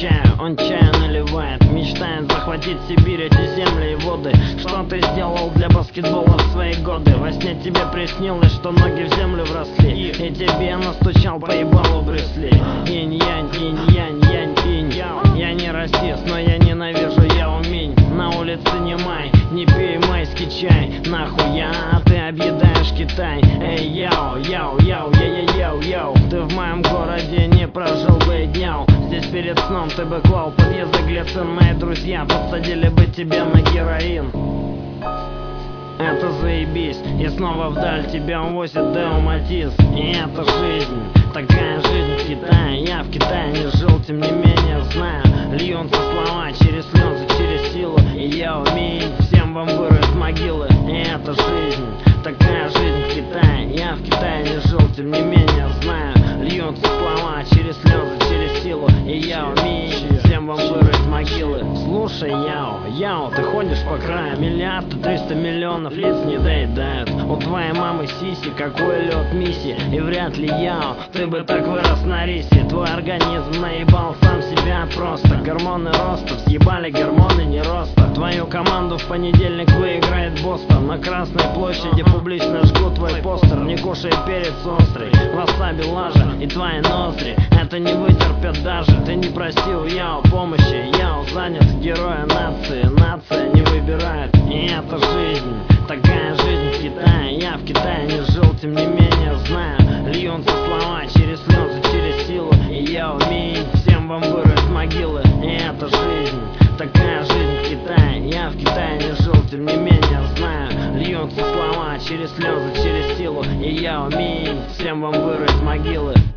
чаю, он чаю наливает. Мечтает захватить Сибирь, эти земли и воды. Что ты сделал для баскетбола в свои годы? Во сне тебе приснилось, что ноги в землю вросли, и тебе настучал по ебалу Брюс Ли. Инь-янь, инь-янь, янь-инь. Я не расист, но я ненавижу Яо Минь. На улице не май, не пей майский чай. Нахуя ты объедаешь Китай? Эй, яо, яо, яо, я-я-яу, яу. Ты в моем городе не прожил бы и дняу. Здесь перед сном ты бы клал подъезда глицин. Мои друзья подсадили бы тебя на героин. Это заебись, и снова вдаль тебя увозит Део Матис. И это жизнь, такая жизнь в Китае. Я в Китае не жил, тем не менее знаю. Льются слова через слезы, через силу. И я умею, всем вам вырыть могилы. И это жизнь, такая жизнь в Китае. Я в Китае не жил, тем не менее знаю. Льются слова через слезы, через силу. И я умею, всем вам вырыть могилы. Слушай, Яо, ты ходишь по краю. 1,3 миллиона лиц не доедают. У твоей мамы сиси, какой лед миссии. И вряд ли, Яо, ты бы так вырос на рисе. Твой организм наебал сам себя просто. Гормоны роста, съебали гормоны не роста. Твою команду в понедельник выиграет Бостон. На Красной площади публично жгут твой постер. Не кушай перец острый, васаби лажа и твои ноздри это не вытерпят даже. Ты не просил Яо помощи, Яо занят. Героя нации, нация не выбирает. И это жизнь, такая жизнь в Китае. Я в Китае не жил, тем не менее знаю. Льются слова через слезы, через силу. И я умею всем вам вырыть могилы. И это жизнь, такая жизнь в Китае. Я в Китае не жил, тем не менее знаю. Льются слова через слезы, через силу. И я умею всем вам вырыть могилы.